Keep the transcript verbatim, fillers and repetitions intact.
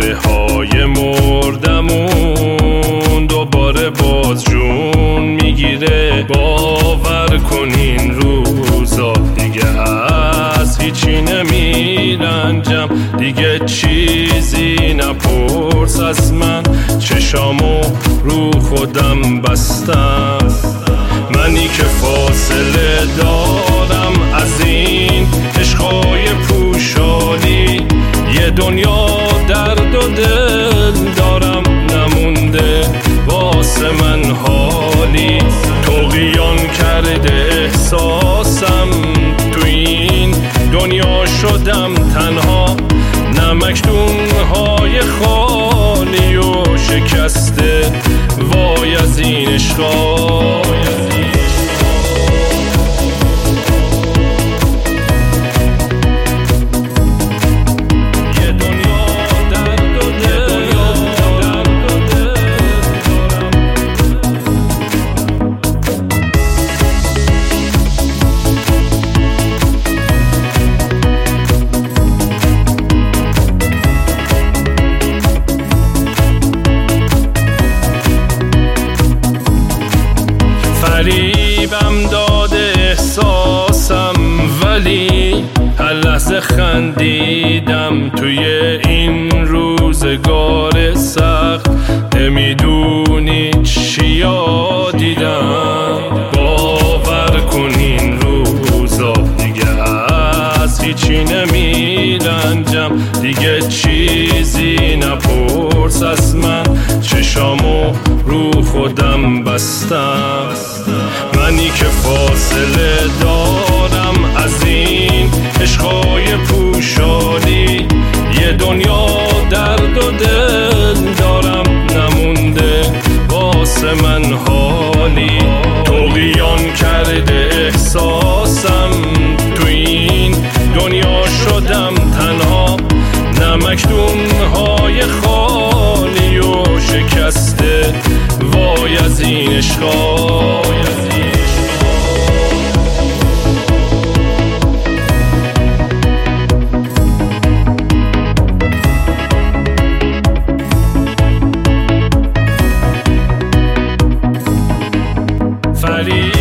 چهره های مردمون دوباره باز جون میگیره. باور کنین روزا دیگه از هیچی نمیرنجم، دیگه چیزی نپرس از من، چشامو رو خودم بستم. منی که فاصله دارم از این عشقای پوشالی، یه دنیا درد و دل دارم نمونده واسه من حالی. طغیان کرده احساسم، تو این دنیا شدم تنها، نمکدونهای خالی و شکسته. وای از این عشقا، فریبم داده احساسم، ولی هر لحظه خندیدم توی این روزگار سخت. نمیدونی چیا دیدم، باور کنین روزا دیگه از هیچی نمیرنجم، دیگه چیزی نپرس از من، چشامو رو خودم بستم. منی که فاصله دارم از این عشقای پوشالی، یه دنیا درد و دل دارم نمونده واسه من حالی. طغیان کرده احساسم، تو این دنیا شدم تنها، نمکدونهای خالی و شکسته. وای از این عشقا، فرید